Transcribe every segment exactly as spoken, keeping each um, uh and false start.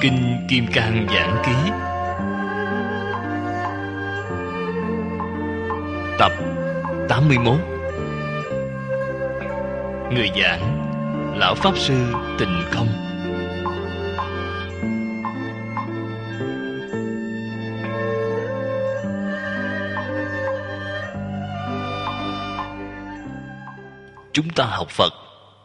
Kinh Kim Cang Giảng Ký tập tám mươi mốt. Người giảng Lão Pháp Sư Tịnh Công. Chúng ta học Phật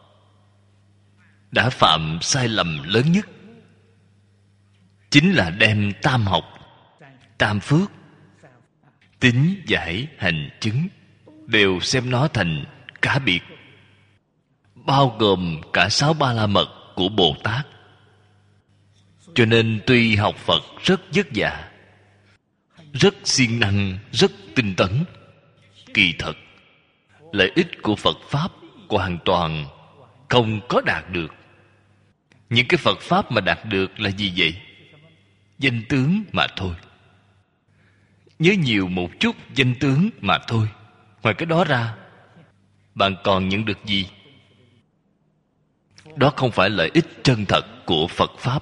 đã phạm sai lầm lớn nhất, chính là đem tam học, tam phước, tín giải hành chứng đều xem nó thành cá biệt, bao gồm cả sáu ba la mật của Bồ Tát. Cho nên tuy học Phật rất vất vả, rất siêng năng, rất tinh tấn, kỳ thật lợi ích của Phật Pháp hoàn toàn không có đạt được. Những cái Phật Pháp mà đạt được là gì vậy? Danh tướng mà thôi. Nhớ nhiều một chút danh tướng mà thôi. Ngoài cái đó ra, bạn còn nhận được gì? Đó không phải lợi ích chân thật của Phật Pháp.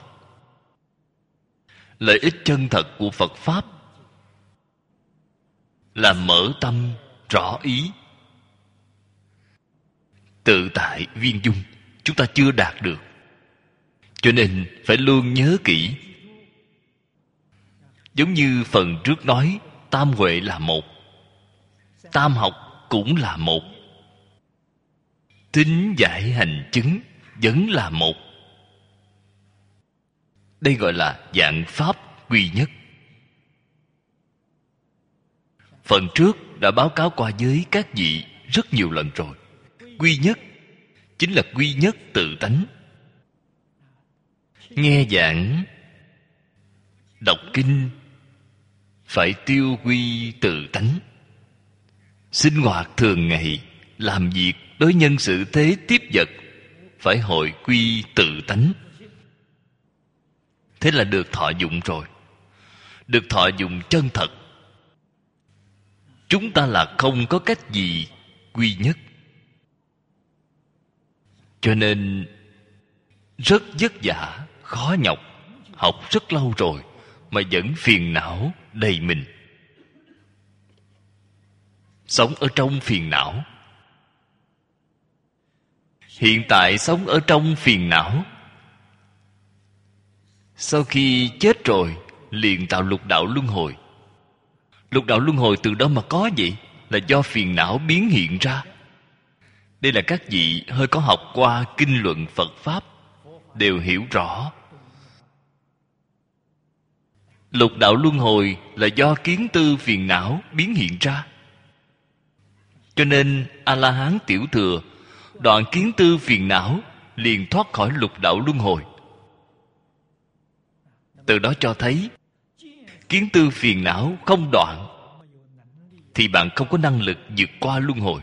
Lợi ích chân thật của Phật Pháp là mở tâm rõ ý, tự tại viên dung. Chúng ta chưa đạt được, cho nên phải luôn nhớ kỹ. Giống như phần trước nói, tam huệ là một, tam học cũng là một, tín giải hành chứng vẫn là một. Đây gọi là vạn pháp quy nhất. Phần trước đã báo cáo qua với các vị rất nhiều lần rồi. Quy nhất chính là quy nhất tự tánh. Nghe giảng, đọc kinh phải tiêu quy tự tánh. Sinh hoạt thường ngày, làm việc đối nhân xử thế tiếp vật phải hội quy tự tánh. Thế là được thọ dụng rồi, được thọ dụng chân thật. Chúng ta là không có cách gì quy nhất, cho nên rất vất vả, khó nhọc, học rất lâu rồi mà vẫn phiền não đầy mình. Sống ở trong phiền não. Hiện tại sống ở trong phiền não, sau khi chết rồi liền tạo lục đạo luân hồi. Lục đạo luân hồi từ đâu mà có vậy? Là do phiền não biến hiện ra. Đây là các vị hơi có học qua kinh luận Phật Pháp đều hiểu rõ. Lục đạo luân hồi là do kiến tư phiền não biến hiện ra. Cho nên A-la-hán tiểu thừa đoạn kiến tư phiền não liền thoát khỏi lục đạo luân hồi. Từ đó cho thấy kiến tư phiền não không đoạn thì bạn không có năng lực vượt qua luân hồi.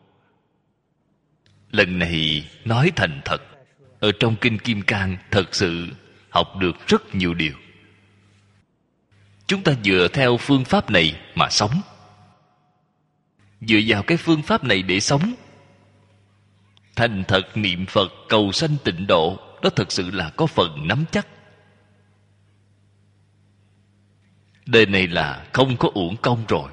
Lần này nói thành thật, ở trong Kinh Kim Cang thật sự học được rất nhiều điều. Chúng ta dựa theo phương pháp này mà sống. Dựa vào cái phương pháp này để sống, thành thật niệm Phật cầu sanh tịnh độ, đó thật sự là có phần nắm chắc. Đời này là không có uổng công rồi.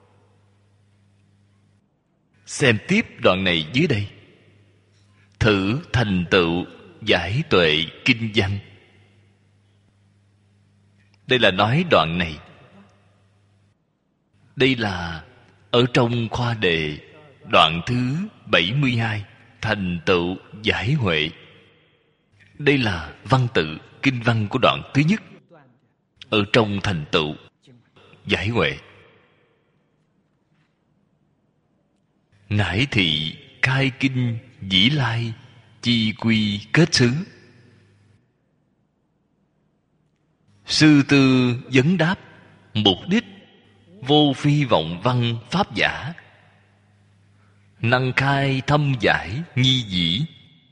Xem tiếp đoạn này dưới đây. Thử thành tựu giải tuệ kinh văn. Đây là nói đoạn này. Đây là ở trong khoa đề đoạn thứ bảy mươi hai, thành tựu giải huệ. Đây là văn tự kinh văn của đoạn thứ nhất, ở trong thành tựu giải huệ. Ngải thị khai kinh dĩ lai chi quy kết xứ. Sư tư vấn đáp mục đích vô phi vọng văn pháp giả. Năng khai thâm giải nhi dĩ.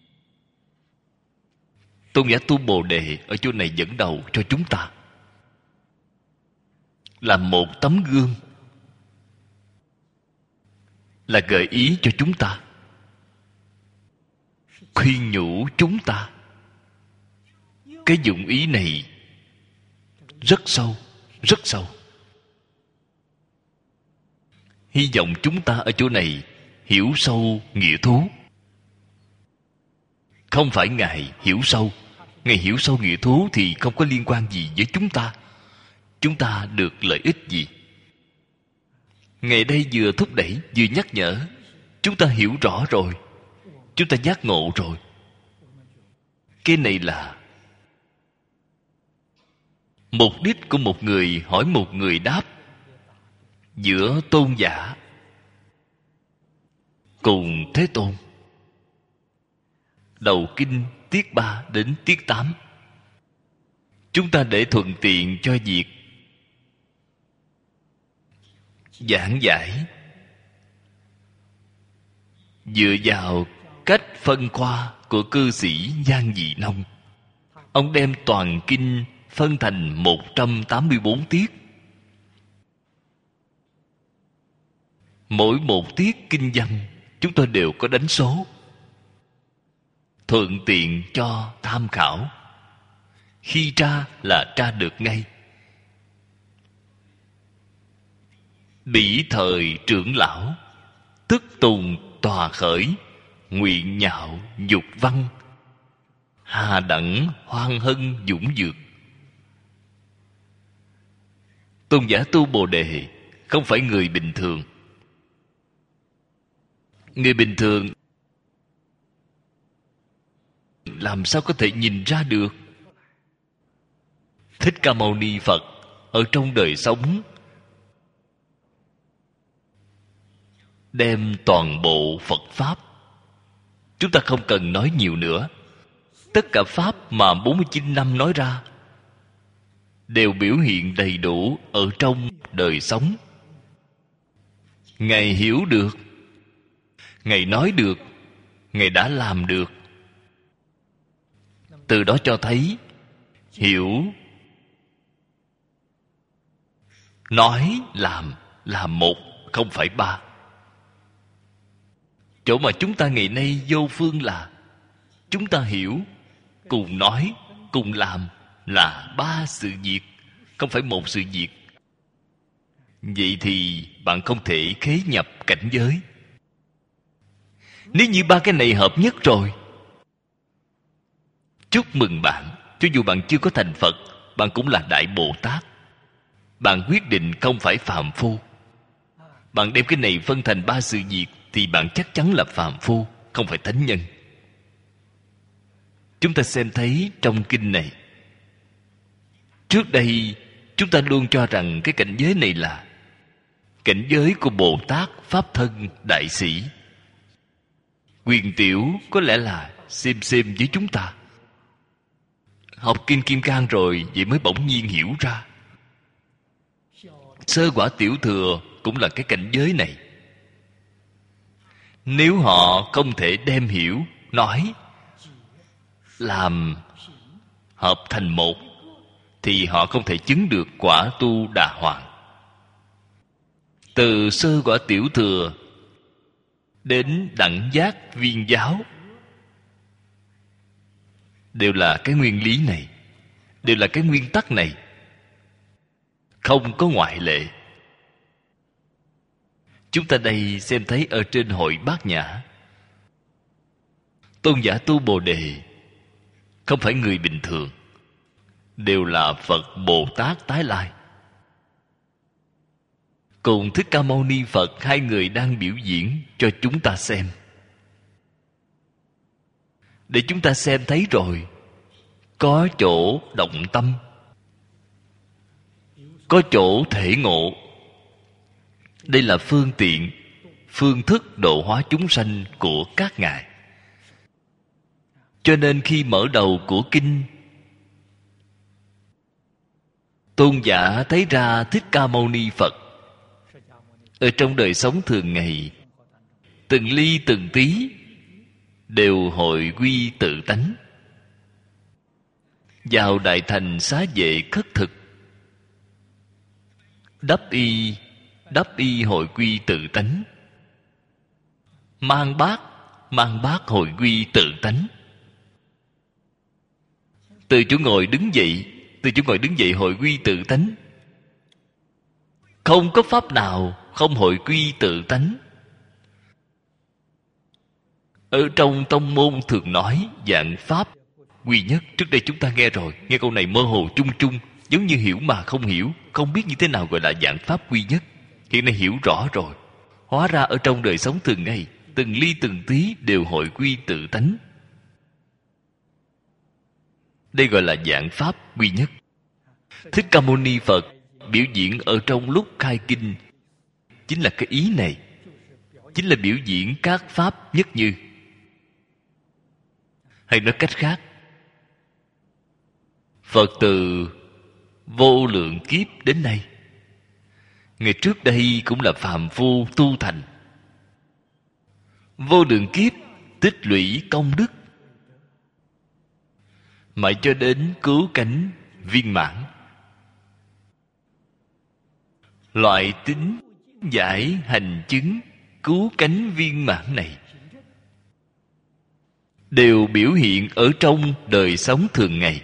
Tôn giả Tu Bồ Đề ở chỗ này dẫn đầu cho chúng ta, là một tấm gương, là gợi ý cho chúng ta, khuyên nhủ chúng ta. Cái dụng ý này rất sâu, rất sâu. Hy vọng chúng ta ở chỗ này hiểu sâu nghĩa thú. Không phải Ngài hiểu sâu. Ngài hiểu sâu nghĩa thú thì không có liên quan gì với chúng ta. Chúng ta được lợi ích gì? Ngài đây vừa thúc đẩy, vừa nhắc nhở. Chúng ta hiểu rõ rồi, chúng ta giác ngộ rồi. Cái này là mục đích của một người hỏi một người đáp, giữa tôn giả cùng Thế Tôn. Đầu kinh tiết ba đến tiết tám, chúng ta để thuận tiện cho việc giảng giải, dựa vào cách phân khoa của cư sĩ Giang Dị Nông. Ông đem toàn kinh phân thành một trăm tám mươi bốn tiết. Mỗi một tiết kinh văn chúng tôi đều có đánh số, thuận tiện cho tham khảo. Khi tra là tra được ngay. Bỉ thời trưởng lão, tức tùng tòa khởi, nguyện nhạo dục văn, hà đẳng hoan hân dũng dược. Tôn giả Tu Bồ Đề không phải người bình thường. Người bình thường làm sao có thể nhìn ra được? Thích Ca Mâu Ni Phật ở trong đời sống đem toàn bộ Phật Pháp, chúng ta không cần nói nhiều nữa. Tất cả Pháp mà bốn mươi chín năm nói ra đều biểu hiện đầy đủ ở trong đời sống. Ngài hiểu được, Ngài nói được, Ngài đã làm được. Từ đó cho thấy hiểu, nói, làm là một, không phải ba. Chỗ mà chúng ta ngày nay vô phương là chúng ta hiểu cùng nói cùng làm là ba sự việc, không phải một sự việc. Vậy thì bạn không thể khế nhập cảnh giới. Nếu như ba cái này hợp nhất rồi, chúc mừng bạn. Cho dù bạn chưa có thành Phật, bạn cũng là Đại Bồ Tát. Bạn quyết định không phải phàm phu. Bạn đem cái này phân thành ba sự việc thì bạn chắc chắn là phàm phu, không phải thánh nhân. Chúng ta xem thấy trong kinh này, trước đây chúng ta luôn cho rằng cái cảnh giới này là cảnh giới của Bồ Tát Pháp Thân Đại Sĩ. Quyền Tiểu có lẽ là xem xem với chúng ta. Học Kinh Kim Cang rồi, vậy mới bỗng nhiên hiểu ra. Sơ quả Tiểu Thừa cũng là cái cảnh giới này. Nếu họ không thể đem hiểu, nói, làm hợp thành một, thì họ không thể chứng được quả tu Đà Hoàng. Từ sơ quả Tiểu Thừa đến đẳng giác viên giáo đều là cái nguyên lý này, đều là cái nguyên tắc này, không có ngoại lệ. Chúng ta đây xem thấy ở trên hội Bát Nhã, tôn giả Tu Bồ Đề không phải người bình thường, đều là Phật Bồ Tát tái lai. Cùng Thích Ca Mâu Ni Phật, hai người đang biểu diễn cho chúng ta xem, để chúng ta xem thấy rồi có chỗ động tâm, có chỗ thể ngộ. Đây là phương tiện, phương thức độ hóa chúng sanh của các ngài. Cho nên khi mở đầu của kinh, tôn giả thấy ra Thích Ca Mâu Ni Phật ở trong đời sống thường ngày, từng ly từng tí đều hội quy tự tánh. Vào đại thành xá vệ khất thực, đắp y đắp y hội quy tự tánh, mang bát mang bát hội quy tự tánh. Từ chỗ ngồi đứng dậy từ chỗ ngồi đứng dậy hội quy tự tánh. Không có pháp nào không hội quy tự tánh. Ở trong tông môn thường nói vạn pháp quy nhất. Trước đây chúng ta nghe rồi, nghe câu này mơ hồ chung chung, giống như hiểu mà không hiểu, không biết như thế nào gọi là vạn pháp quy nhất. Hiện nay hiểu rõ rồi. Hóa ra ở trong đời sống thường ngày, từng ly từng tí đều hội quy tự tánh. Đây gọi là vạn pháp quy nhất. Thích Ca Mâu Ni Phật biểu diễn ở trong lúc khai kinh chính là cái ý này, chính là biểu diễn các pháp nhất như. Hay nói cách khác, Phật từ vô lượng kiếp đến nay, ngày trước đây cũng là phàm phu tu thành, vô lượng kiếp tích lũy công đức, mãi cho đến cứu cánh viên mãn. Loại tính giải hành chứng cứu cánh viên mãn này đều biểu hiện ở trong đời sống thường ngày,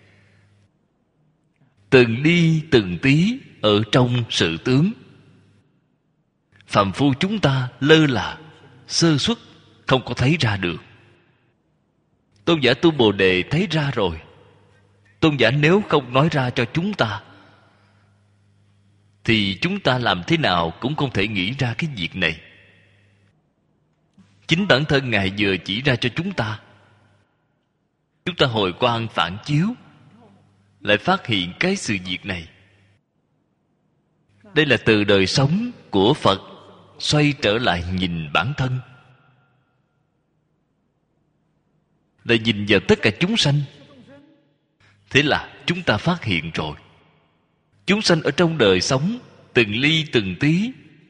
từng ly từng tí ở trong sự tướng. Phàm phu chúng ta lơ là, sơ suất, không có thấy ra được. Tôn giả Tu Bồ Đề thấy ra rồi. Tôn giả nếu không nói ra cho chúng ta, thì chúng ta làm thế nào cũng không thể nghĩ ra cái việc này. Chính bản thân Ngài vừa chỉ ra cho chúng ta, chúng ta hồi quang phản chiếu, lại phát hiện cái sự việc này. Đây là từ đời sống của Phật xoay trở lại nhìn bản thân, lại nhìn vào tất cả chúng sanh. Thế là chúng ta phát hiện rồi, chúng sanh ở trong đời sống từng ly từng tí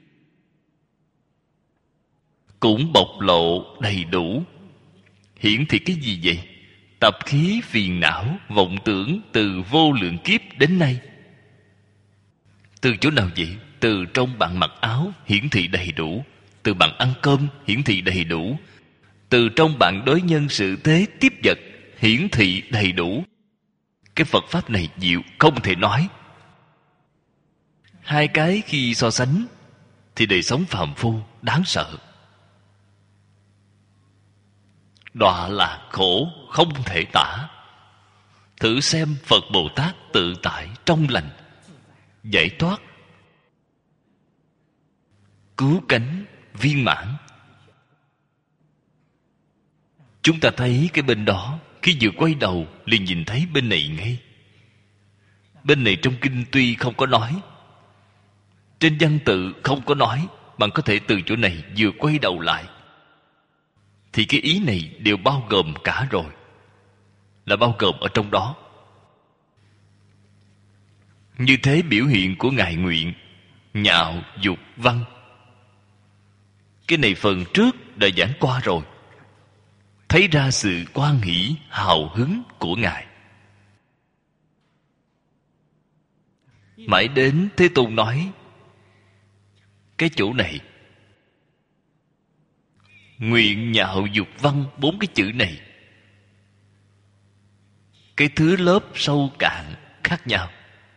cũng bộc lộ đầy đủ. Hiển thị cái gì vậy? Tập khí phiền não vọng tưởng từ vô lượng kiếp đến nay. Từ chỗ nào vậy? Từ trong bạn mặc áo hiển thị đầy đủ, từ bạn ăn cơm hiển thị đầy đủ, từ trong bạn đối nhân sự thế tiếp vật hiển thị đầy đủ. Cái Phật Pháp này diệu không thể nói. Hai cái khi so sánh thì đời sống phàm phu đáng sợ, đọa lạc khổ không thể tả. Thử xem Phật Bồ Tát tự tại trong lành, giải thoát, cứu cánh viên mãn. Chúng ta thấy cái bên đó, khi vừa quay đầu liền nhìn thấy bên này ngay. Bên này trong kinh tuy không có nói, trên văn tự không có nói, bạn có thể từ chỗ này vừa quay đầu lại, thì cái ý này đều bao gồm cả rồi, là bao gồm ở trong đó. Như thế biểu hiện của Ngài nguyện nhạo dục văn. Cái này phần trước đã giảng qua rồi, thấy ra sự hoan hỷ hào hứng của Ngài. Mãi đến Thế Tôn nói cái chỗ này, nguyện nhạo dục văn, bốn cái chữ này, cái thứ lớp sâu cạn khác nhau.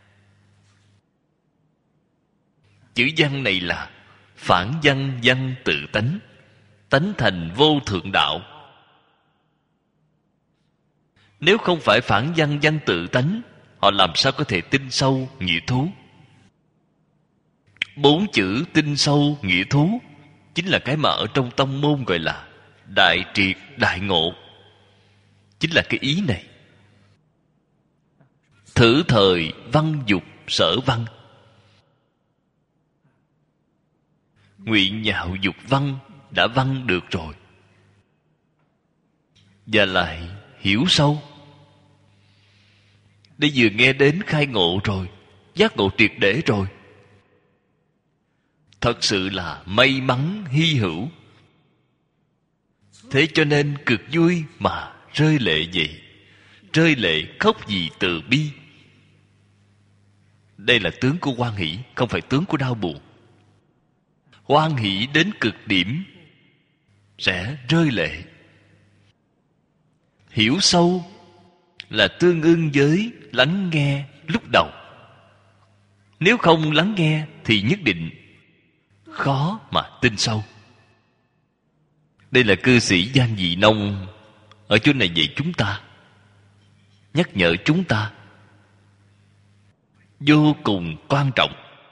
Chữ văn này là phản văn văn tự tánh, tánh thành vô thượng đạo. Nếu không phải phản văn văn tự tánh, họ làm sao có thể tin sâu nghĩa thú? Bốn chữ tin sâu nghĩa thú chính là cái mà ở trong tông môn gọi là đại triệt đại ngộ. Chính là cái ý này. Thử thời văn dục sở văn, nguyện nhạo dục văn đã văn được rồi, và lại hiểu sâu. Đây vừa nghe đến khai ngộ rồi, giác ngộ triệt để rồi. Thật sự là may mắn hy hữu. Thế cho nên cực vui mà rơi lệ vậy. Rơi lệ khóc vì từ bi. Đây là tướng của hoan hỷ, không phải tướng của đau buồn. Hoan hỷ đến cực điểm sẽ rơi lệ. Hiểu sâu là tương ưng với lắng nghe lúc đầu. Nếu không lắng nghe thì nhất định khó mà tin sâu. Đây là cư sĩ Giang Dị Nông ở chỗ này dạy chúng ta, nhắc nhở chúng ta vô cùng quan trọng.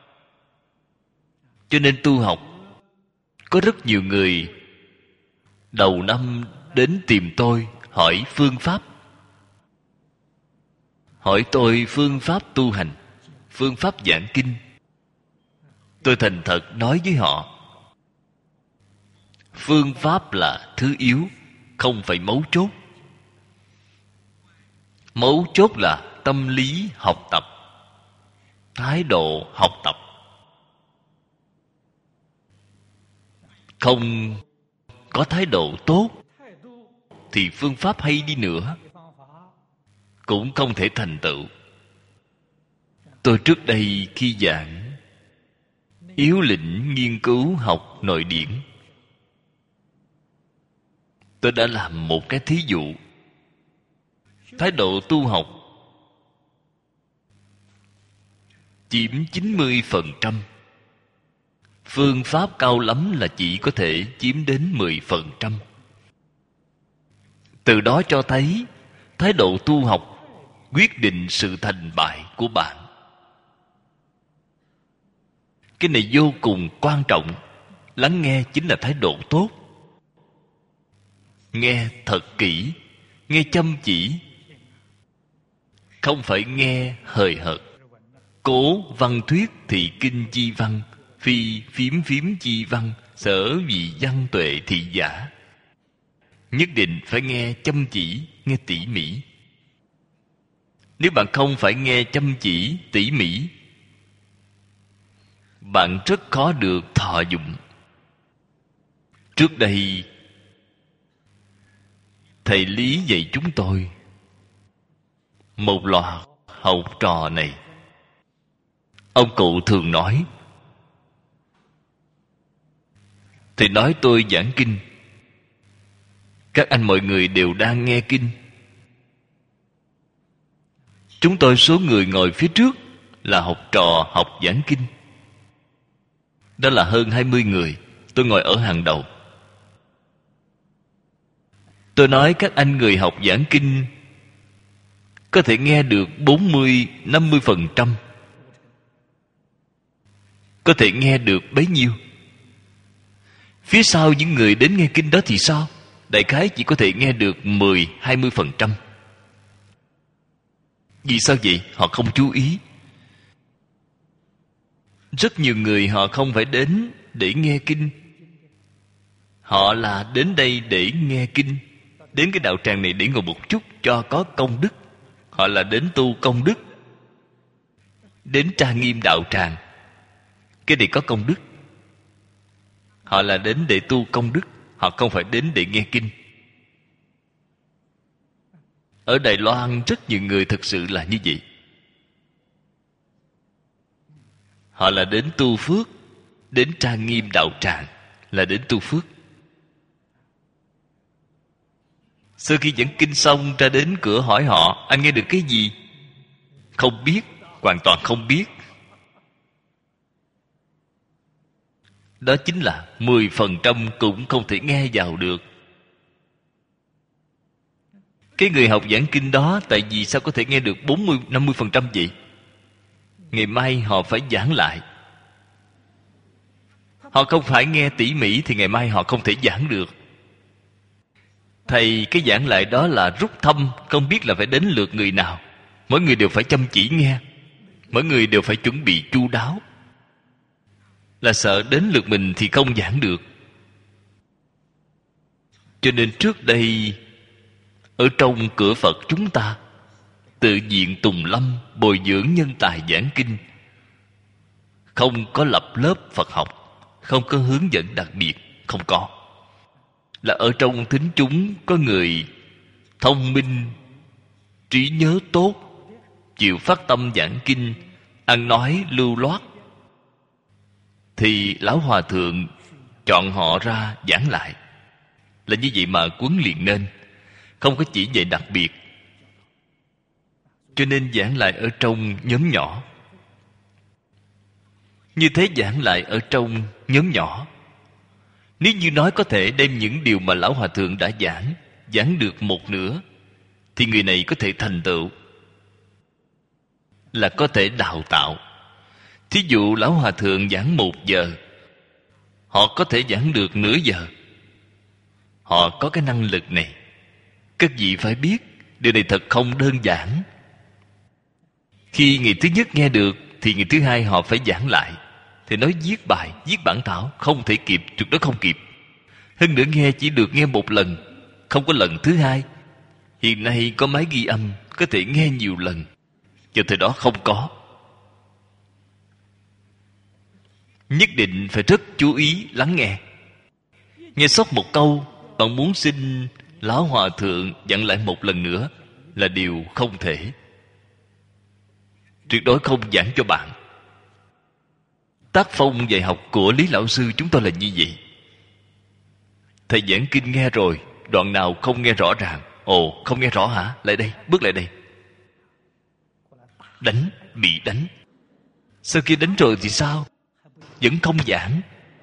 Cho nên tu học, có rất nhiều người đầu năm đến tìm tôi hỏi phương pháp, hỏi tôi phương pháp tu hành, phương pháp giảng kinh. Tôi thành thật nói với họ, phương pháp là thứ yếu, không phải mấu chốt. Mấu chốt là tâm lý học tập, thái độ học tập. Không có thái độ tốt thì phương pháp hay đi nữa cũng không thể thành tựu. Tôi trước đây khi giảng yếu lĩnh nghiên cứu học nội điển, tôi đã làm một cái thí dụ. Thái độ tu học chiếm chín mươi phần trăm, phương pháp cao lắm là chỉ có thể chiếm đến mười phần trăm. Từ đó cho thấy thái độ tu học quyết định sự thành bại của bạn. Cái này vô cùng quan trọng. Lắng nghe chính là thái độ tốt. Nghe thật kỹ, nghe chăm chỉ, không phải nghe hời hợt. Cố văn thuyết thị kinh chi văn, phi phiếm phiếm chi văn, sở vì văn tuệ thị giả. Nhất định phải nghe chăm chỉ, nghe tỉ mỉ. Nếu bạn không phải nghe chăm chỉ, tỉ mỉ, bạn rất khó được thọ dụng. Trước đây thầy Lý dạy chúng tôi một loạt học trò này. Ông cụ thường nói, thầy nói tôi giảng kinh, các anh mọi người đều đang nghe kinh. Chúng tôi số người ngồi phía trước là học trò học giảng kinh. Đó là hơn hai mươi người. Tôi ngồi ở hàng đầu. Tôi nói các anh người học giảng kinh có thể nghe được bốn mươi, năm mươi phần trăm. Có thể nghe được bấy nhiêu. Phía sau những người đến nghe kinh đó thì sao? Đại khái chỉ có thể nghe được mười, hai mươi phần trăm. Vì sao vậy? Họ không chú ý. Rất nhiều người họ không phải đến để nghe kinh. Họ là đến đây để nghe kinh. Đến cái đạo tràng này để ngồi một chút cho có công đức. Họ là đến tu công đức. Đến trang nghiêm đạo tràng, cái này có công đức. Họ là đến để tu công đức. Họ không phải đến để nghe kinh. Ở Đài Loan rất nhiều người thực sự là như vậy. Họ là đến tu phước. Đến trang nghiêm đạo tràng là đến tu phước. Sau khi giảng kinh xong, ra đến cửa hỏi họ, anh nghe được cái gì? Không biết, hoàn toàn không biết. Đó chính là mười phần trăm cũng không thể nghe vào được. Cái người học giảng kinh đó, tại vì sao có thể nghe được bốn mươi, năm mươi phần trăm vậy? Ngày mai họ phải giảng lại. Họ không phải nghe tỉ mỉ thì ngày mai họ không thể giảng được. Thầy cái giảng lại đó là rút thăm, không biết là phải đến lượt người nào. Mỗi người đều phải chăm chỉ nghe. Mỗi người đều phải chuẩn bị chu đáo. Là sợ đến lượt mình thì không giảng được. Cho nên trước đây ở trong cửa Phật chúng ta tự viện tùng lâm bồi dưỡng nhân tài giảng kinh. Không có lập lớp Phật học, không có hướng dẫn đặc biệt, không có. Là ở trong thính chúng có người thông minh, trí nhớ tốt, chịu phát tâm giảng kinh, ăn nói lưu loát, thì Lão Hòa Thượng chọn họ ra giảng lại. Là như vậy mà huấn luyện nên. Không có chỉ dạy đặc biệt. cho nên giảng lại ở trong nhóm nhỏ. Như thế giảng lại ở trong nhóm nhỏ, nếu như nói có thể đem những điều mà Lão Hòa Thượng đã giảng giảng được một nửa, thì người này có thể thành tựu, là có thể đào tạo. Thí dụ Lão Hòa Thượng giảng một giờ, họ có thể giảng được nửa giờ. Họ có cái năng lực này. Các vị phải biết, điều này thật không đơn giản. Khi ngày thứ nhất nghe được, thì ngày thứ hai họ phải giảng lại. Thì nói viết bài, viết bản thảo, không thể kịp, tuyệt đối không kịp. Hơn nữa nghe chỉ được nghe một lần, không có lần thứ hai. Hiện nay có máy ghi âm, có thể nghe nhiều lần. Cho thời đó không có. Nhất định phải rất chú ý lắng nghe. Nghe sót một câu, bạn muốn xin Lão Hòa Thượng dặn lại một lần nữa là điều không thể. Tuyệt đối không giảng cho bạn. Tác phong dạy học của Lý Lão Sư chúng tôi là như vậy. Thầy giảng kinh nghe rồi, đoạn nào không nghe rõ ràng. Ồ, không nghe rõ hả? Lại đây, bước lại đây. Đánh, bị đánh. Sau khi đánh rồi thì sao? Vẫn không giảng.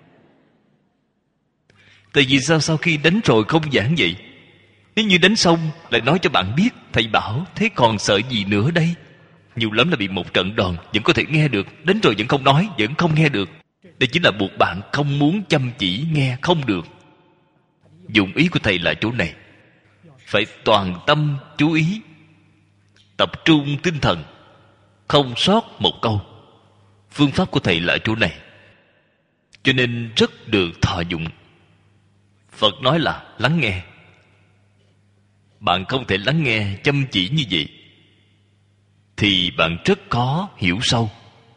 Tại vì sao sau khi đánh rồi không giảng vậy? Nếu như đánh xong lại nói cho bạn biết, thầy bảo, thế còn sợ gì nữa đây? Nhiều lắm là bị một trận đòn, vẫn có thể nghe được. Đánh rồi vẫn không nói, vẫn không nghe được. Đây chính là buộc bạn không muốn chăm chỉ nghe không được. Dụng ý của thầy là chỗ này. Phải toàn tâm chú ý, tập trung tinh thần, không sót một câu. Phương pháp của thầy là chỗ này, cho nên rất được thọ dụng. Phật nói là lắng nghe. Bạn không thể lắng nghe chăm chỉ như vậy, thì bạn rất có hiểu sâu.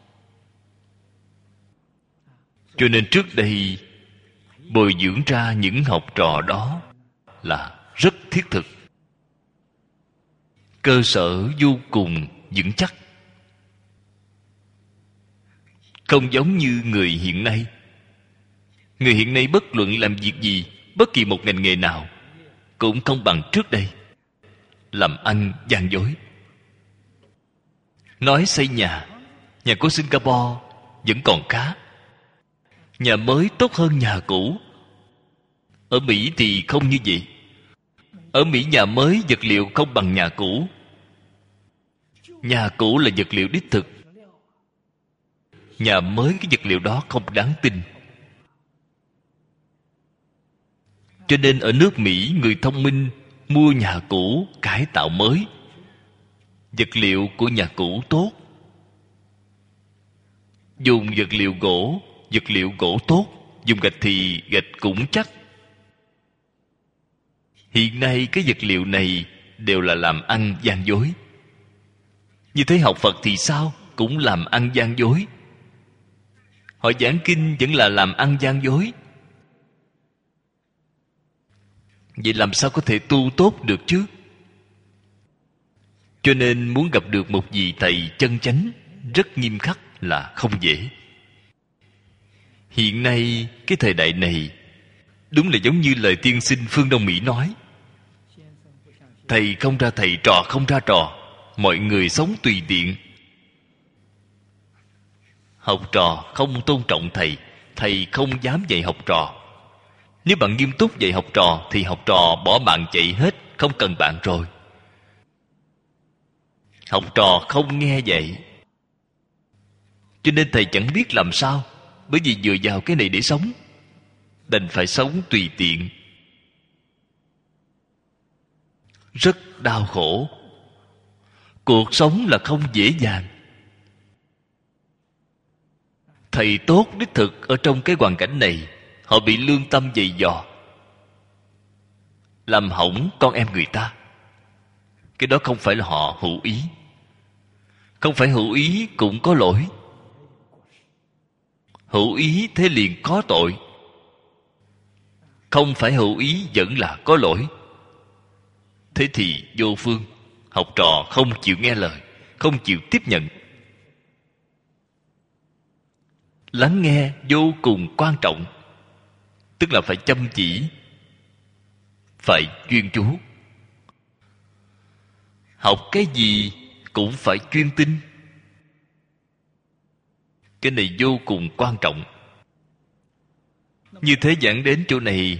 Cho nên trước đây bồi dưỡng ra những học trò đó là rất thiết thực, cơ sở vô cùng vững chắc. Không giống như người hiện nay. Người hiện nay bất luận làm việc gì, bất kỳ một ngành nghề nào, cũng không bằng trước đây. Làm ăn gian dối. Nói xây nhà, nhà của Singapore vẫn còn khá. Nhà mới tốt hơn nhà cũ. Ở Mỹ thì không như vậy. Ở Mỹ nhà mới vật liệu không bằng nhà cũ. Nhà cũ là vật liệu đích thực, nhà mới cái vật liệu đó không đáng tin. Cho nên ở nước Mỹ, người thông minh mua nhà cũ cải tạo mới. Vật liệu của nhà cũ tốt, dùng vật liệu gỗ, vật liệu gỗ tốt. Dùng gạch thì gạch cũng chắc. Hiện nay cái vật liệu này đều là làm ăn gian dối. Như thế học Phật thì sao? Cũng làm ăn gian dối. Họ giảng kinh vẫn là làm ăn gian dối. Vậy làm sao có thể tu tốt được chứ? Cho nên muốn gặp được một vị thầy chân chánh rất nghiêm khắc là không dễ. Hiện nay cái thời đại này đúng là giống như lời tiên sinh Phương Đông Mỹ nói: thầy không ra thầy, trò không ra trò, mọi người sống tùy tiện. Học trò không tôn trọng thầy, thầy không dám dạy học trò. Nếu bạn nghiêm túc dạy học trò thì học trò bỏ bạn chạy hết, không cần bạn rồi. Học trò không nghe dạy, cho nên thầy chẳng biết làm sao, bởi vì dựa vào cái này để sống, đành phải sống tùy tiện, rất đau khổ. Cuộc sống là không dễ dàng. Thầy tốt đích thực ở trong cái hoàn cảnh này, họ bị lương tâm dày dò, làm hỏng con em người ta. Cái đó không phải là họ hữu ý. Không phải hữu ý cũng có lỗi. Hữu ý thế liền có tội. Không phải hữu ý vẫn là có lỗi. Thế thì vô phương. Học trò không chịu nghe lời, không chịu tiếp nhận. Lắng nghe vô cùng quan trọng. Tức là phải chăm chỉ, phải chuyên chú. Học cái gì cũng phải chuyên tinh. Cái này vô cùng quan trọng. Như thế giảng đến chỗ này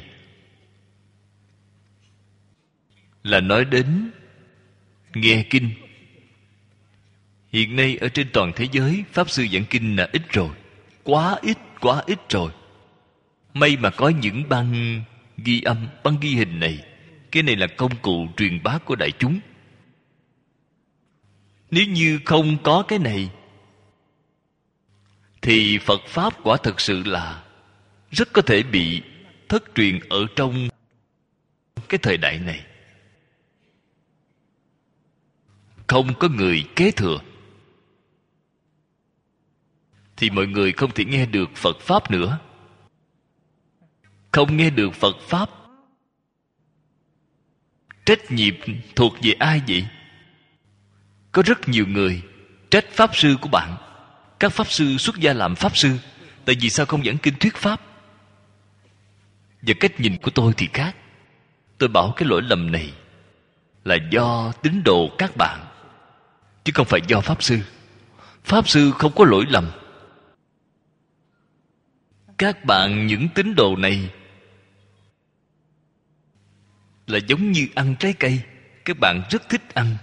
là nói đến nghe kinh. Hiện nay ở trên toàn thế giới, Pháp Sư giảng kinh là ít rồi. Quá ít, quá ít rồi. May mà có những băng ghi âm, băng ghi hình này. Cái này là công cụ truyền bá của đại chúng. Nếu như không có cái này thì Phật Pháp quả thực sự là rất có thể bị thất truyền ở trong cái thời đại này. Không có người kế thừa thì mọi người không thể nghe được Phật Pháp nữa. Không nghe được Phật Pháp, trách nhiệm thuộc về ai vậy? Có rất nhiều người trách Pháp Sư của bạn. Các Pháp Sư xuất gia làm Pháp Sư, tại vì sao không giảng kinh thuyết Pháp? Và cách nhìn của tôi thì khác. Tôi bảo cái lỗi lầm này là do tín đồ các bạn, chứ không phải do Pháp Sư. Pháp Sư không có lỗi lầm. Các bạn những tín đồ này là giống như ăn trái cây. Các bạn rất thích ăn.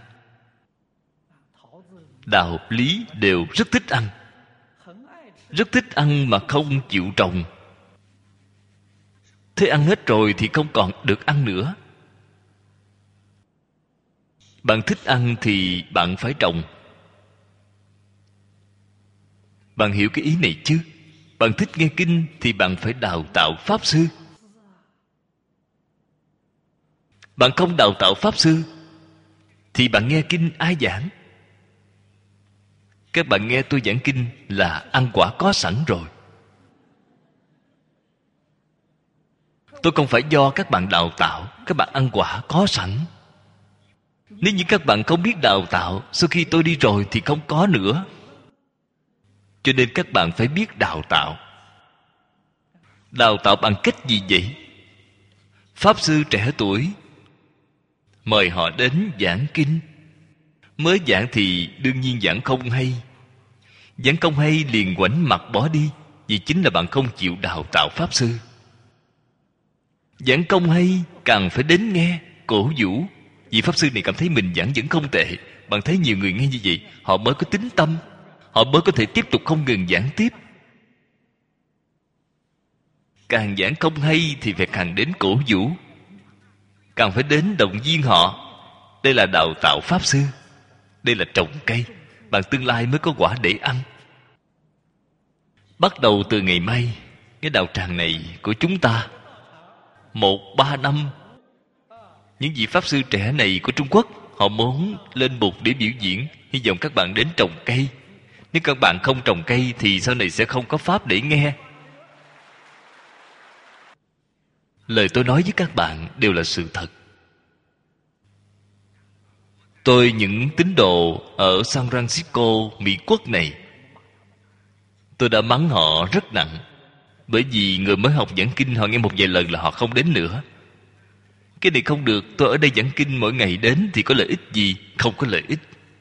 Đạo lý đều rất thích ăn. Rất thích ăn mà không chịu trồng. Thế ăn hết rồi thì không còn được ăn nữa. Bạn thích ăn thì bạn phải trồng. Bạn hiểu cái ý này chứ? Bạn thích nghe kinh thì bạn phải đào tạo Pháp Sư. Bạn không đào tạo Pháp Sư thì bạn nghe kinh ai giảng? Các bạn nghe tôi giảng kinh là ăn quả có sẵn rồi. Tôi không phải do các bạn đào tạo, các bạn ăn quả có sẵn. Nếu như các bạn không biết đào tạo, sau khi tôi đi rồi thì không có nữa. Cho nên các bạn phải biết đào tạo. Đào tạo bằng cách gì vậy? Pháp Sư trẻ tuổi mời họ đến giảng kinh. Mới giảng thì đương nhiên giảng không hay. Giảng không hay liền ngoảnh mặt bỏ đi, vì chính là bạn không chịu đào tạo Pháp Sư. Giảng không hay càng phải đến nghe, cổ vũ. Vì Pháp Sư này cảm thấy mình giảng vẫn không tệ. Bạn thấy nhiều người nghe như vậy, họ mới có tín tâm, họ mới có thể tiếp tục không ngừng giảng tiếp. Càng giảng không hay thì phải càng đến cổ vũ, càng phải đến động viên họ. Đây là đào tạo Pháp Sư. Đây là trồng cây. Bạn tương lai mới có quả để ăn. Bắt đầu từ ngày mai, cái đạo tràng này của chúng ta, một ba năm, những vị Pháp Sư trẻ này của Trung Quốc, họ muốn lên bục để biểu diễn. Hy vọng các bạn đến trồng cây. Nếu các bạn không trồng cây thì sau này sẽ không có Pháp để nghe. Lời tôi nói với các bạn đều là sự thật. Tôi những tín đồ ở San Francisco, Mỹ Quốc này, tôi đã mắng họ rất nặng. Bởi vì người mới học giảng kinh, họ nghe một vài lần là họ không đến nữa. Cái này không được. Tôi ở đây giảng kinh mỗi ngày đến thì có lợi ích gì? Không có lợi ích.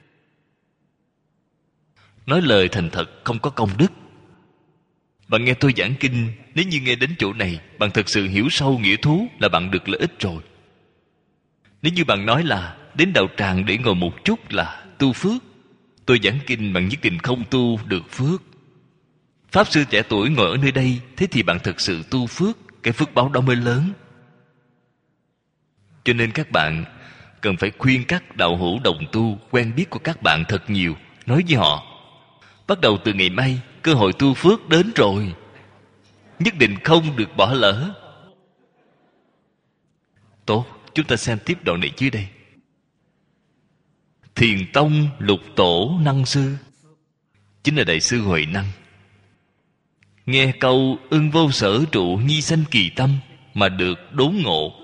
Nói lời thành thật không có công đức. Bạn nghe tôi giảng kinh, nếu như nghe đến chỗ này, bạn thật sự hiểu sâu nghĩa thú là bạn được lợi ích rồi. Nếu như bạn nói là đến đạo tràng để ngồi một chút là tu phước, tôi giảng kinh bạn nhất định không tu được phước. Pháp Sư trẻ tuổi ngồi ở nơi đây, thế thì bạn thực sự tu phước. Cái phước báo đó mới lớn. Cho nên các bạn cần phải khuyên các đạo hữu đồng tu quen biết của các bạn thật nhiều. Nói với họ, bắt đầu từ ngày mai, cơ hội tu phước đến rồi, nhất định không được bỏ lỡ. Tốt, chúng ta xem tiếp đoạn này dưới đây. Thiền tông lục tổ năng sư, chính là Đại sư Huệ Năng. Nghe câu ưng vô sở trụ nhi sanh kỳ tâm mà được đốn ngộ.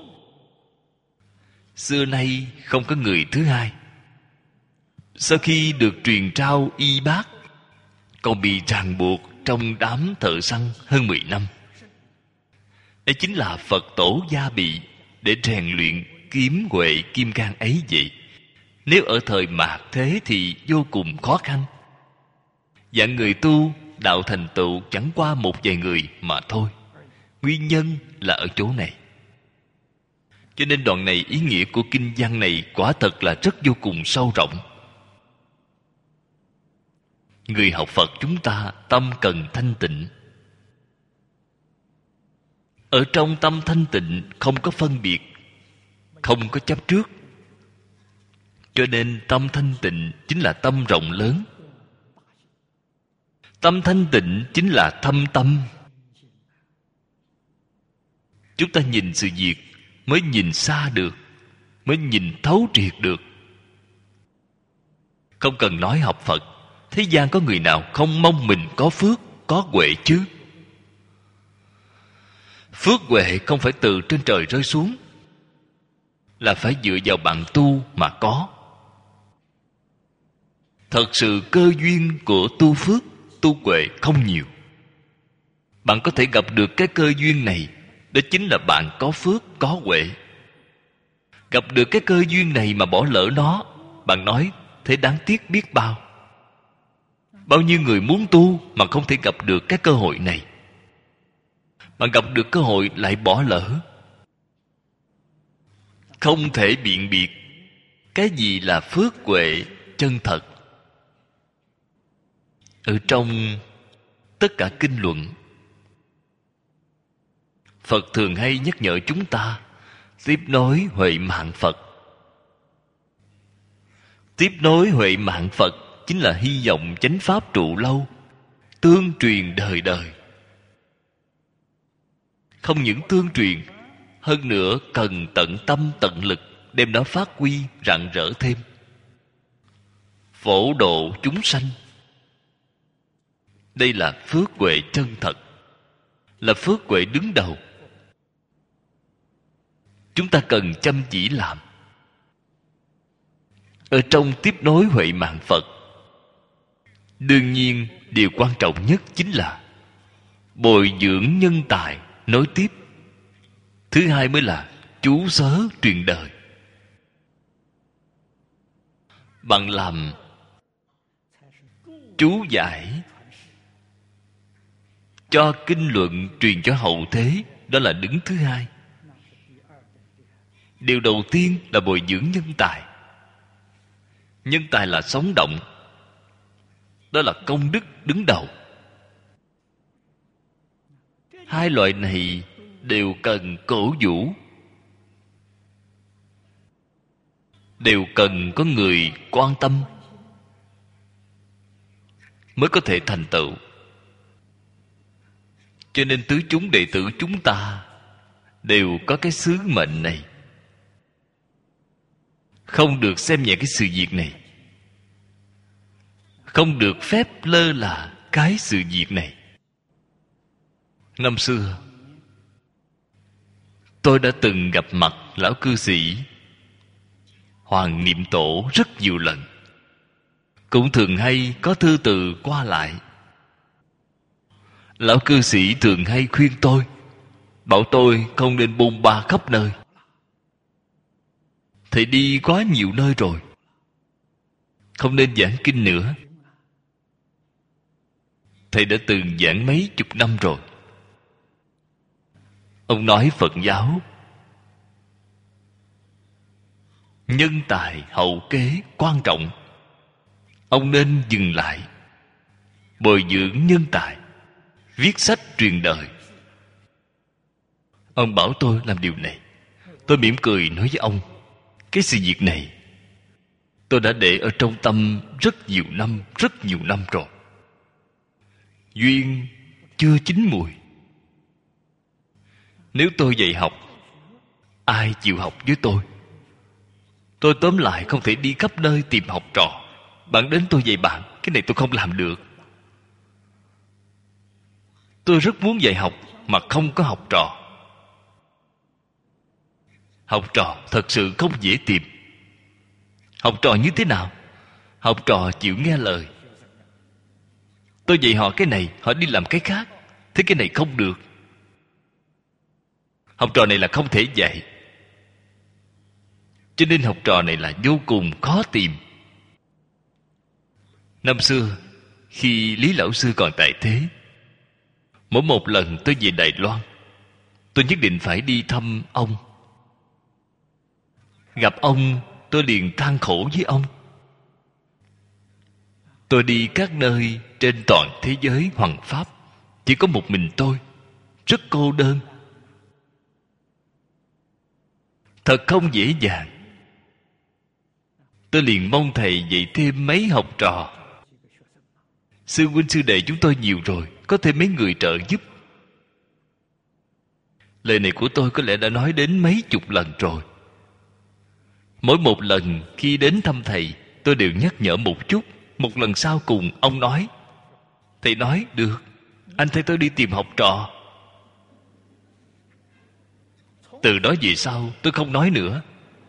Xưa nay không có người thứ hai. Sau khi được truyền trao y bác, còn bị ràng buộc trong đám thợ săn hơn mười năm. Đây chính là Phật tổ gia bị để rèn luyện kiếm huệ kim cang ấy vậy. Nếu ở thời mạt thế thì vô cùng khó khăn. Dạng người tu đạo thành tựu chẳng qua một vài người mà thôi. Nguyên nhân là ở chỗ này. Cho nên đoạn này, ý nghĩa của kinh văn này quả thật là rất vô cùng sâu rộng. Người học Phật chúng ta tâm cần thanh tịnh. Ở trong tâm thanh tịnh không có phân biệt, không có chấp trước. Cho nên tâm thanh tịnh chính là tâm rộng lớn. Tâm thanh tịnh chính là thâm tâm. Chúng ta nhìn sự việc mới nhìn xa được, mới nhìn thấu triệt được. Không cần nói học Phật, thế gian có người nào không mong mình có phước, có huệ chứ? Phước huệ không phải từ trên trời rơi xuống, là phải dựa vào bạn tu mà có. Thật sự cơ duyên của tu phước, tu huệ không nhiều. Bạn có thể gặp được cái cơ duyên này, đó chính là bạn có phước, có huệ. Gặp được cái cơ duyên này mà bỏ lỡ nó, bạn nói thế đáng tiếc biết bao. Bao nhiêu người muốn tu mà không thể gặp được cái cơ hội này. Bạn gặp được cơ hội lại bỏ lỡ. Không thể biện biệt cái gì là phước huệ chân thật. Ở trong tất cả kinh luận, Phật thường hay nhắc nhở chúng ta tiếp nối huệ mạng Phật. Tiếp nối huệ mạng Phật chính là hy vọng chánh pháp trụ lâu, tương truyền đời đời. Không những tương truyền, hơn nữa cần tận tâm tận lực đem nó phát huy rạng rỡ thêm. Phổ độ chúng sanh, đây là phước huệ chân thật, là phước huệ đứng đầu. Chúng ta cần chăm chỉ làm. Ở trong tiếp nối huệ mạng Phật, đương nhiên điều quan trọng nhất chính là bồi dưỡng nhân tài nối tiếp. Thứ hai mới là chú sớ truyền đời. Bạn làm chú giải cho kinh luận truyền cho hậu thế, đó là đứng thứ hai. Điều đầu tiên là bồi dưỡng nhân tài. Nhân tài là sống động, đó là công đức đứng đầu. Hai loại này đều cần cổ vũ, đều cần có người quan tâm mới có thể thành tựu. Cho nên tứ chúng đệ tử chúng ta đều có cái sứ mệnh này. Không được xem nhẹ cái sự việc này, không được phép lơ là cái sự việc này. Năm xưa tôi đã từng gặp mặt lão cư sĩ Hoàng Niệm Tổ rất nhiều lần. Cũng thường hay có thư từ qua lại. Lão cư sĩ thường hay khuyên tôi, bảo tôi không nên bôn ba khắp nơi. Thầy đi quá nhiều nơi rồi, không nên giảng kinh nữa. Thầy đã từng giảng mấy chục năm rồi. Ông nói Phật giáo nhân tài hậu kế quan trọng. Ông nên dừng lại, bồi dưỡng nhân tài, viết sách truyền đời. Ông bảo tôi làm điều này. Tôi mỉm cười nói với ông, cái sự việc này tôi đã để ở trong tâm rất nhiều năm, rất nhiều năm rồi. Duyên chưa chín mùi. Nếu tôi dạy học, ai chịu học với tôi? Tôi tóm lại không thể đi khắp nơi tìm học trò. Bạn đến tôi dạy bạn, cái này tôi không làm được. Tôi rất muốn dạy học mà không có học trò. Học trò thật sự không dễ tìm. Học trò như thế nào? Học trò chịu nghe lời. Tôi dạy họ cái này, họ đi làm cái khác. Thế cái này không được. Học trò này là không thể dạy. Cho nên học trò này là vô cùng khó tìm. Năm xưa, khi Lý Lão Sư còn tại thế, mỗi một lần tôi về Đài Loan, tôi nhất định phải đi thăm ông. Gặp ông, tôi liền than khổ với ông. Tôi đi các nơi trên toàn thế giới hoằng pháp, chỉ có một mình tôi, rất cô đơn. Thật không dễ dàng. Tôi liền mong thầy dạy thêm mấy học trò. Sư huynh sư đệ chúng tôi nhiều rồi, có thêm mấy người trợ giúp. Lời này của tôi có lẽ đã nói đến mấy chục lần rồi. Mỗi một lần khi đến thăm thầy, tôi đều nhắc nhở một chút. Một lần sau cùng ông nói, thầy nói được, anh thay tôi đi tìm học trò. Từ đó về sau tôi không nói nữa.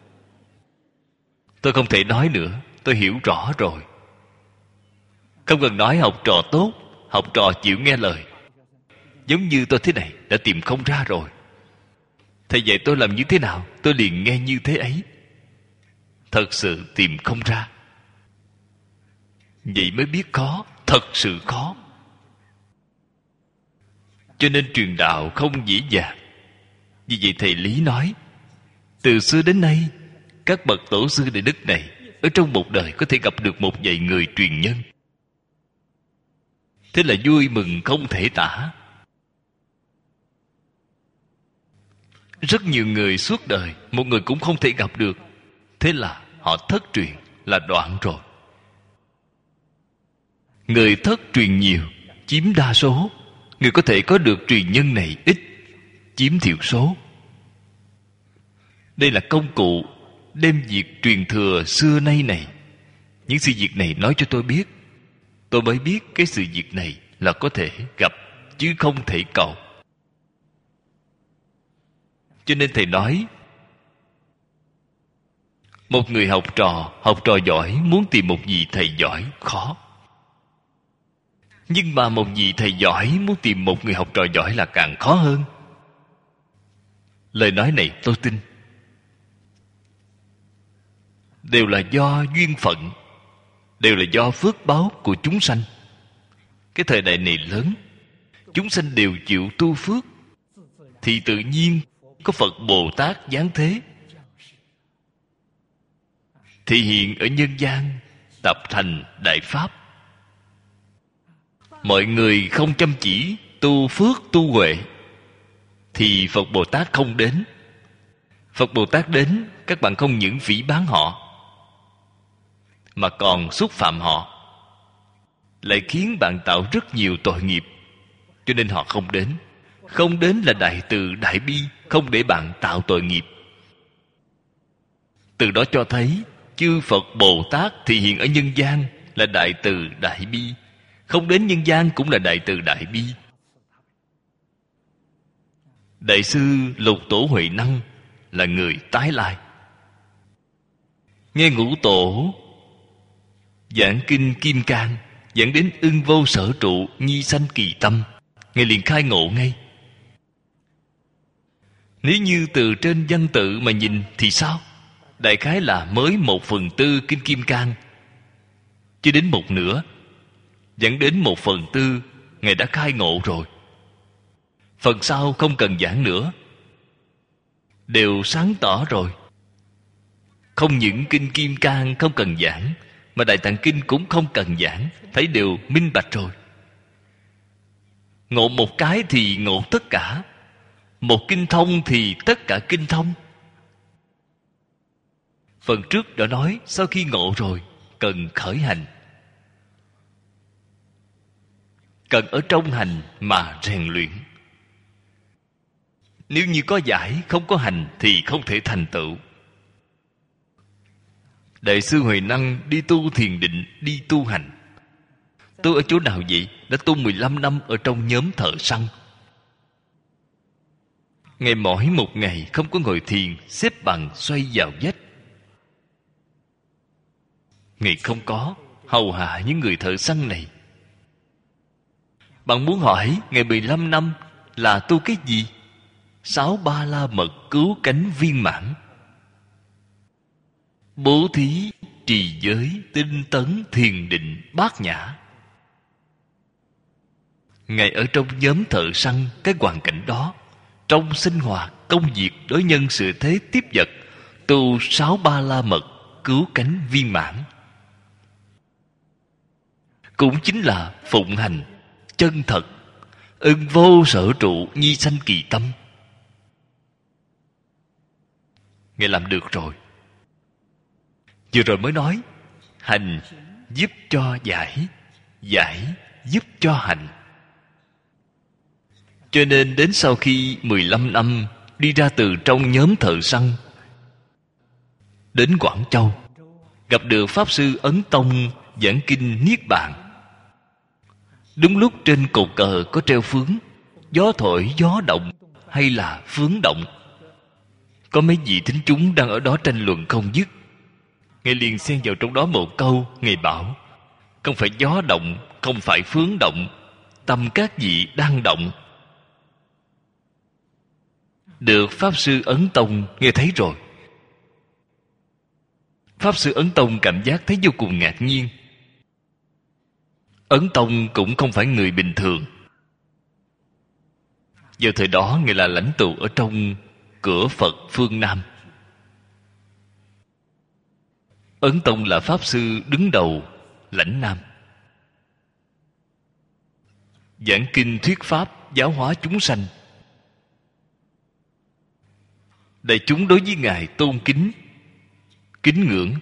Tôi không thể nói nữa. Tôi hiểu rõ rồi. Không cần nói học trò tốt, học trò chịu nghe lời. Giống như tôi thế này đã tìm không ra rồi. Thầy dạy tôi làm như thế nào, tôi liền nghe như thế ấy. Thật sự tìm không ra. Vậy mới biết khó, thật sự khó. Cho nên truyền đạo không dễ dàng. Vì vậy thầy Lý nói, từ xưa đến nay, các bậc tổ sư đại đức này ở trong một đời có thể gặp được một vài người truyền nhân. Thế là vui mừng không thể tả. Rất nhiều người suốt đời một người cũng không thể gặp được. Thế là họ thất truyền, là đoạn rồi. Người thất truyền nhiều, chiếm đa số. Người có thể có được truyền nhân này ít, chiếm thiểu số. Đây là công cụ đem việc truyền thừa xưa nay này, những sự việc này nói cho tôi biết. Tôi mới biết cái sự việc này là có thể gặp, chứ không thể cầu. Cho nên thầy nói, một người học trò, học trò giỏi muốn tìm một vị thầy giỏi khó. Nhưng mà một vị thầy giỏi muốn tìm một người học trò giỏi là càng khó hơn. Lời nói này tôi tin. Đều là do duyên phận, đều là do phước báo của chúng sanh. Cái thời đại này lớn, chúng sanh đều chịu tu phước, thì tự nhiên có Phật Bồ Tát giáng thế, thị hiện ở nhân gian, tập thành đại pháp. Mọi người không chăm chỉ tu phước tu huệ thì Phật Bồ Tát không đến. Phật Bồ Tát đến, các bạn không những phỉ báng họ mà còn xúc phạm họ, lại khiến bạn tạo rất nhiều tội nghiệp. Cho nên họ không đến. Không đến là đại từ đại bi, không để bạn tạo tội nghiệp. Từ đó cho thấy chư Phật Bồ Tát thị hiện ở nhân gian là đại từ đại bi, không đến nhân gian cũng là đại từ đại bi. Đại sư Lục Tổ Huệ Năng là người tái lai. Nghe Ngũ Tổ giảng kinh Kim Cang, giảng đến ưng vô sở trụ, nhi sanh kỳ tâm, Ngài liền khai ngộ ngay. Nếu như từ trên văn tự mà nhìn thì sao? Đại khái là mới một phần tư kinh Kim Cang, chưa đến một nửa. Dẫn đến một phần tư, Ngài đã khai ngộ rồi. Phần sau không cần giảng nữa, đều sáng tỏ rồi. Không những kinh Kim Cang không cần giảng, mà Đại Tạng Kinh cũng không cần giảng, thấy đều minh bạch rồi. Ngộ một cái thì ngộ tất cả, một kinh thông thì tất cả kinh thông. Phần trước đã nói, sau khi ngộ rồi cần khởi hành, cần ở trong hành mà rèn luyện. Nếu như có giải không có hành thì không thể thành tựu. Đại sư Huệ Năng đi tu thiền định, đi tu hành. Tôi ở chỗ nào vậy? Đã tu mười lăm năm ở trong nhóm thợ săn. Ngày mỏi một ngày không có ngồi thiền, xếp bằng xoay vào vách. Ngày không có hầu hạ những người thợ săn này. Bạn muốn hỏi ngày mười lăm năm là tu cái gì? Sáu ba la mật cứu cánh viên mãn. bố thí, trì giới, tinh tấn, thiền định, bát nhã. Ngài ở trong nhóm thợ săn, cái hoàn cảnh đó, trong sinh hoạt, công việc, đối nhân sự thế tiếp vật, tu sáu ba la mật, cứu cánh viên mãn. Cũng chính là phụng hành chân thật, ưng vô sở trụ, nhi sanh kỳ tâm. Ngài làm được rồi. Vừa rồi mới nói, hành giúp cho giải, giải giúp cho hành. Cho nên đến sau khi mười lăm năm đi ra từ trong nhóm thợ săn, đến Quảng Châu, gặp được Pháp Sư Ấn Tông giảng kinh Niết Bàn. Đúng lúc trên cột cờ có treo phướng, gió thổi gió động hay là phướng động. Có mấy vị thính chúng đang ở đó tranh luận không dứt. Ngài liền xen vào trong đó một câu. Ngài bảo, không phải gió động, không phải phướng động, tâm các vị đang động. Được Pháp Sư Ấn Tông nghe thấy rồi. Pháp Sư Ấn Tông cảm giác thấy vô cùng ngạc nhiên. Ấn Tông cũng không phải người bình thường. Vào thời đó Ngài là lãnh tụ ở trong cửa Phật phương Nam. Ấn Tông là Pháp Sư đứng đầu lãnh Nam, giảng kinh thuyết Pháp, giáo hóa chúng sanh. Đại chúng đối với Ngài tôn kính, kính ngưỡng.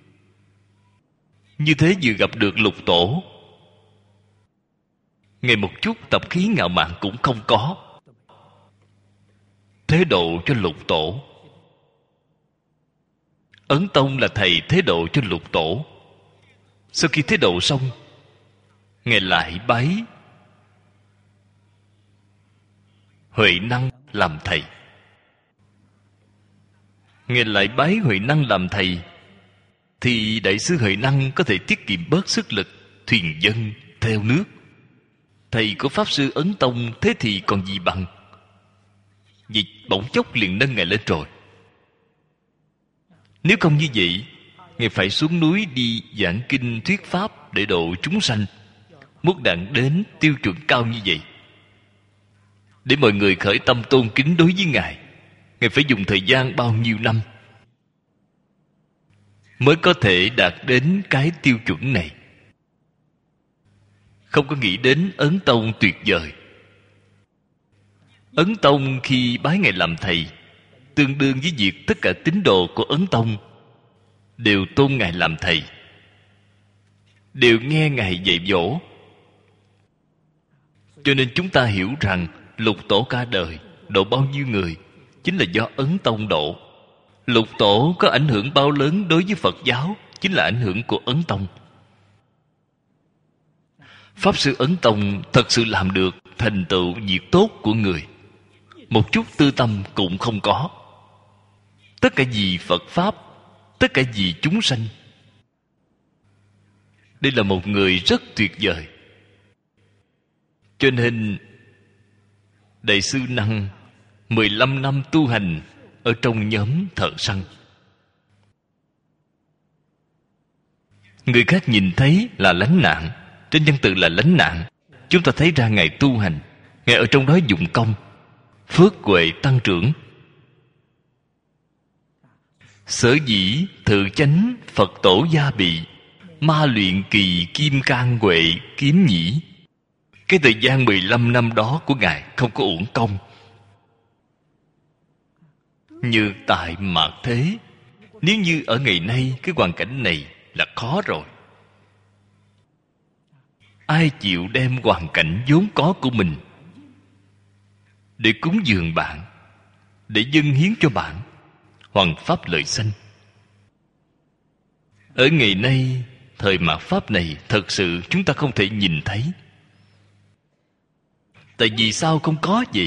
Như thế vừa gặp được lục tổ, Ngài một chút tập khí ngạo mạn cũng không có. Thế độ cho lục tổ. Ấn Tông là thầy thế độ cho lục tổ. Sau khi thế độ xong, Ngài lại bái Huệ Năng làm thầy. Ngài lại bái Huệ Năng làm thầy, thì Đại sư Huệ Năng có thể tiết kiệm bớt sức lực thuyền dân theo nước. Thầy của Pháp Sư Ấn Tông thế thì còn gì bằng. Vì bỗng chốc liền nâng Ngài lên rồi. Nếu không như vậy, Ngài phải xuống núi đi giảng kinh thuyết Pháp để độ chúng sanh, muốn đạt đến tiêu chuẩn cao như vậy. Để mọi người khởi tâm tôn kính đối với Ngài, Ngài phải dùng thời gian bao nhiêu năm mới có thể đạt đến cái tiêu chuẩn này. Không có nghĩ đến Ấn Tông tuyệt vời. Ấn Tông khi bái Ngài làm thầy, tương đương với việc tất cả tín đồ của Ấn Tông đều tôn Ngài làm thầy, đều nghe Ngài dạy dỗ. Cho nên chúng ta hiểu rằng lục tổ cả đời độ bao nhiêu người chính là do Ấn Tông độ. Lục tổ có ảnh hưởng bao lớn đối với Phật giáo chính là ảnh hưởng của Ấn Tông. Pháp Sư Ấn Tông thật sự làm được thành tựu việc tốt của người, một chút tư tâm cũng không có. Tất cả vì Phật Pháp, tất cả vì chúng sanh. Đây là một người rất tuyệt vời. Cho nên Đại sư Năng mười lăm năm tu hành ở trong nhóm thợ săn. Người khác nhìn thấy là lánh nạn, trên văn tự là lánh nạn. Chúng ta thấy ra Ngài tu hành, Ngài ở trong đó dụng công, phước huệ tăng trưởng. Sở dĩ thự chánh Phật tổ gia bị, ma luyện kỳ kim cang huệ kiếm nhĩ. Cái thời gian mười lăm năm đó của Ngài không có uổng công. Như tại mạt thế, nếu như ở ngày nay cái hoàn cảnh này là khó rồi. Ai chịu đem hoàn cảnh vốn có của mình để cúng dường bạn, để dâng hiến cho bạn hoằng pháp lợi sanh? Ở ngày nay, thời mạt pháp này, thật sự chúng ta không thể nhìn thấy. Tại vì sao không có vậy?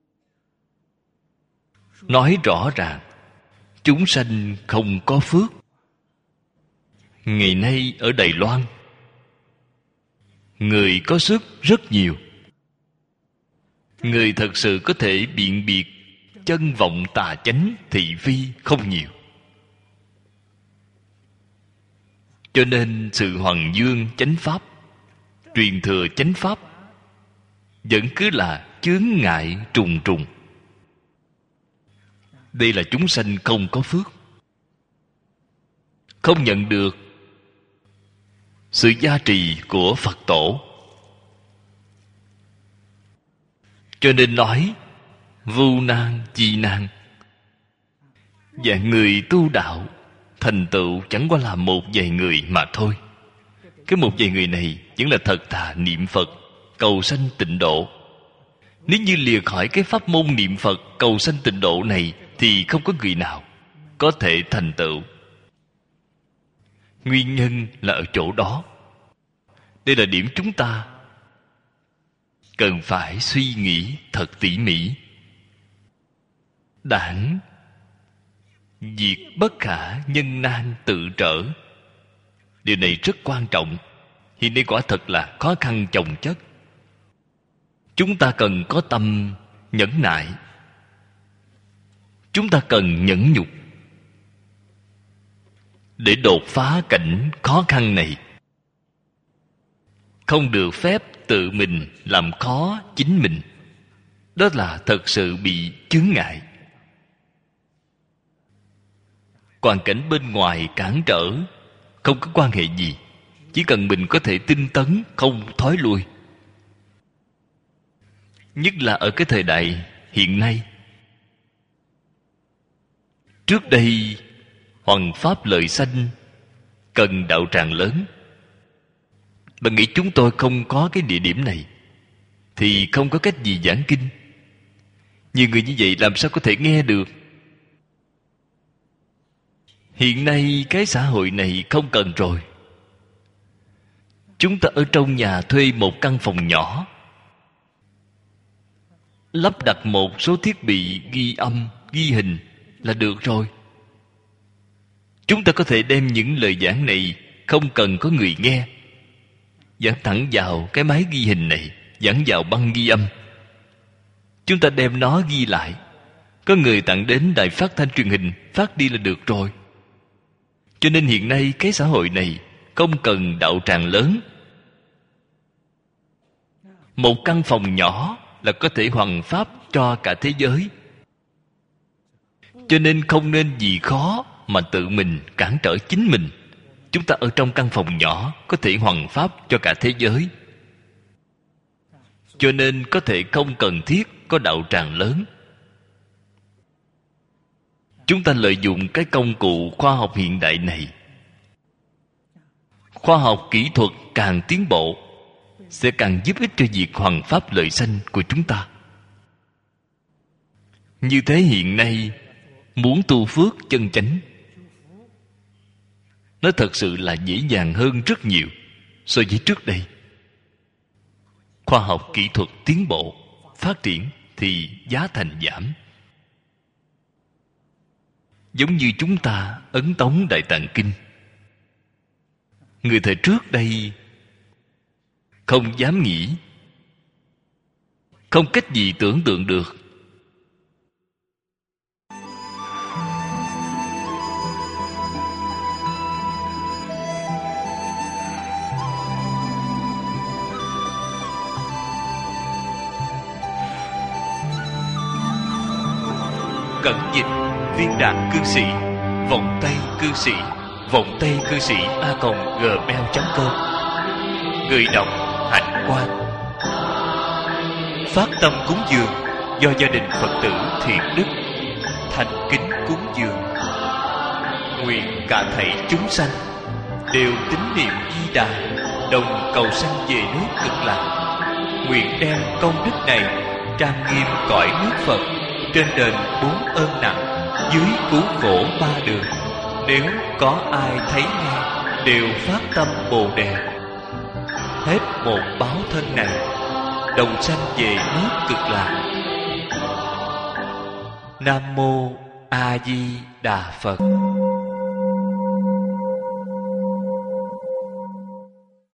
Nói rõ ràng, chúng sanh không có phước. Ngày nay ở Đài Loan, người có sức rất nhiều. Người thật sự có thể biện biệt chân vọng tà chánh thị phi không nhiều. Cho nên sự hoằng dương chánh pháp, truyền thừa chánh pháp vẫn cứ là chướng ngại trùng trùng. Đây là chúng sanh không có phước, không nhận được sự gia trì của Phật tổ. Cho nên nói vô nan chi nan. Và người tu đạo thành tựu chẳng qua là một vài người mà thôi. Cái một vài người này vẫn là thật thà niệm Phật, cầu sanh tịnh độ. Nếu như lìa khỏi cái pháp môn niệm Phật cầu sanh tịnh độ này thì không có người nào có thể thành tựu. Nguyên nhân là ở chỗ đó. Đây là điểm chúng ta cần phải suy nghĩ thật tỉ mỉ. Đảng diệt bất khả nhân nan tự trở. Điều này rất quan trọng. Hiện nay quả thật là khó khăn chồng chất. Chúng ta cần có tâm nhẫn nại. Chúng ta cần nhẫn nhục để đột phá cảnh khó khăn này. Không được phép tự mình làm khó chính mình. Đó là thật sự bị chướng ngại. Hoàn cảnh bên ngoài cản trở không có quan hệ gì. Chỉ cần mình có thể tinh tấn, không thói lui. Nhất là ở cái thời đại hiện nay. Trước đây hoằng pháp lợi sanh cần đạo tràng lớn. Bạn nghĩ chúng tôi không có cái địa điểm này thì không có cách gì giảng kinh. Nhiều người như vậy làm sao có thể nghe được? Hiện nay cái xã hội này không cần rồi. Chúng ta ở trong nhà thuê một căn phòng nhỏ, lắp đặt một số thiết bị ghi âm, ghi hình là được rồi. Chúng ta có thể đem những lời giảng này không cần có người nghe, giảng thẳng vào cái máy ghi hình này, giảng vào băng ghi âm. Chúng ta đem nó ghi lại. Có người tặng đến đài phát thanh truyền hình, phát đi là được rồi. Cho nên hiện nay cái xã hội này không cần đạo tràng lớn. Một căn phòng nhỏ là có thể hoằng pháp cho cả thế giới. Cho nên không nên vì khó mà tự mình cản trở chính mình. Chúng ta ở trong căn phòng nhỏ có thể hoằng pháp cho cả thế giới. Cho nên có thể không cần thiết có đạo tràng lớn. Chúng ta lợi dụng cái công cụ khoa học hiện đại này. Khoa học kỹ thuật càng tiến bộ sẽ càng giúp ích cho việc hoằng pháp lợi sanh của chúng ta. Như thế hiện nay muốn tu phước chân chánh, nó thật sự là dễ dàng hơn rất nhiều so với trước đây. Khoa học kỹ thuật tiến bộ, phát triển thì giá thành giảm. Giống như chúng ta ấn tống Đại Tạng Kinh. Người thời trước đây không dám nghĩ, không cách gì tưởng tượng được. Cẩn dịch Viên Đàn Cư Sĩ, vọng tay cư sĩ, vọng tay cư sĩ a còng gmail chấm com. Người đọc Hạnh Quang. Phát tâm cúng dường do gia đình Phật tử Thiện Đức thành kính cúng dường. Nguyện cả thảy chúng sanh đều tín niệm Di Đà, đồng cầu sanh về nước Cực Lạc. Nguyện đem công đức này trang nghiêm cõi nước Phật, trên đền bốn ơn nặng, dưới cứu khổ ba đường. Nếu có ai thấy nghe đều phát tâm Bồ Đề, hết một báo thân này, đồng sanh về nước Cực Lạc. Nam mô A Di Đà Phật.